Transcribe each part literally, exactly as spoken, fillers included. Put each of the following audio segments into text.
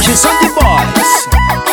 hoje são de boys.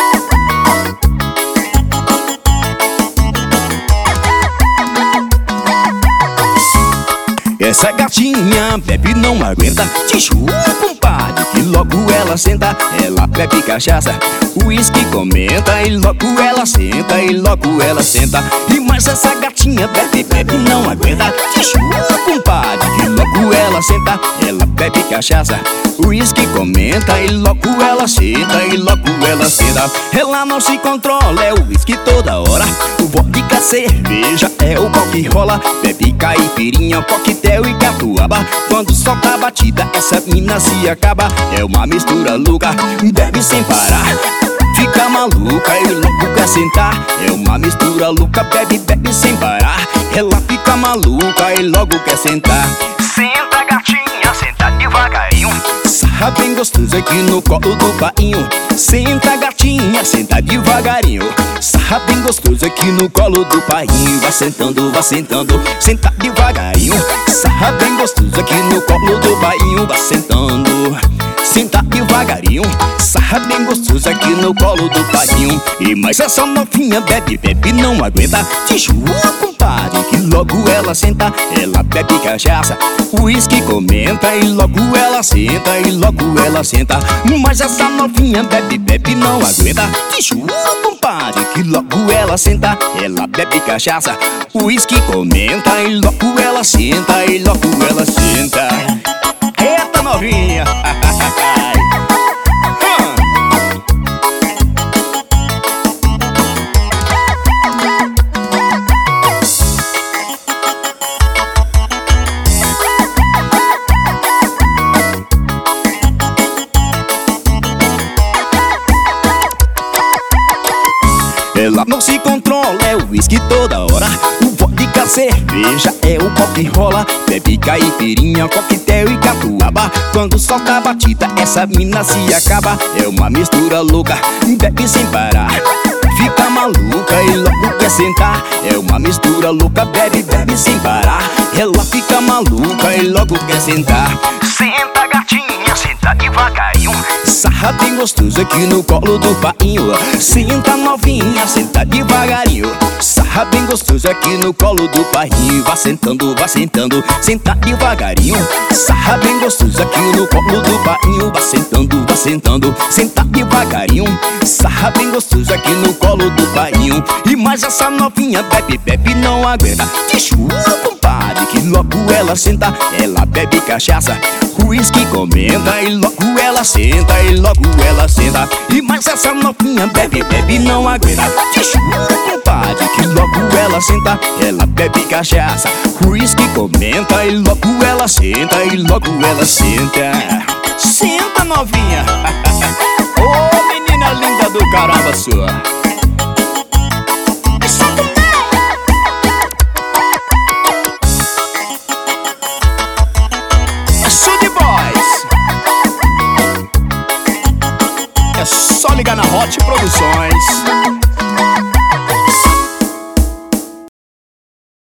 Essa gatinha bebe não aguenta. Te juro, compadre, que logo ela senta. Ela bebe cachaça, uísque comenta. E logo ela senta, e logo ela senta. E mais essa gatinha bebe, bebe não aguenta. Te juro, compadre, que logo ela senta. Ela bebe cachaça, uísque comenta. E logo ela senta, e logo ela senta. Ela não se controla, é o uísque toda hora. O vodka, cerveja, é o pau que rola. Bebe caipirinha, coquetel e catuaba. Quando solta a batida, essa mina se acaba. É uma mistura louca, bebe sem parar. Fica maluca e logo quer sentar. É uma mistura louca, bebe, bebe sem parar. Ela fica maluca e logo quer sentar. Senta, gatinha, senta devagarinho. Sarra bem gostoso aqui no colo do painho. Senta, gatinha, senta devagarinho. Sarra bem gostoso aqui no colo do painho. Vai sentando, vai sentando, senta devagarinho. Sarra bem gostoso aqui no colo do painho. Vai sentando, senta devagarinho. Sarra bem gostoso aqui no colo do painho. E mais essa novinha bebe, bebe não aguenta. Te juro, compadre, que logo ela senta. Ela bebe cachaça, uísque comenta. E logo ela senta, e logo ela senta. Mas essa novinha bebe, bebe não aguenta. Te juro, compadre, que logo ela senta. Ela bebe cachaça, uísque comenta. E logo ela senta, e logo ela senta. Eita novinha. Ela não se controla, é o uísque toda hora. O vodka, cerveja, é o pau que rola. Bebe caipirinha, coquetel e catuaba. Quando solta a batida, essa mina se acaba. É uma mistura louca, bebe sem parar. Fica maluca e logo quer sentar. É uma mistura louca, bebe, bebe sem parar. Ela fica maluca e logo quer sentar. Senta, gatinha, senta devagarinho. Sarra bem gostoso aqui no colo do painho. Senta novinha, senta devagarinho. Sarra bem gostoso aqui no colo do painho. Vai sentando, vai sentando, senta devagarinho. Sarra bem gostoso aqui no colo do painho. Vai sentando, vai sentando, senta devagarinho. Sarra bem gostoso aqui no colo do painho. E mais essa novinha bebe, bebe não aguenta. Te juro, compadre, que logo ela senta. Ela bebe cachaça, uísque comenta. E logo ela senta, e logo ela senta. E mais essa novinha bebe, bebe não aguenta. Te juro, compadre, que logo ela senta. Ela bebe cachaça, uísque comenta. E logo ela senta, e logo ela senta. Senta novinha. Ô oh, menina linda do caramba sua. É só ligar na Hot Produções.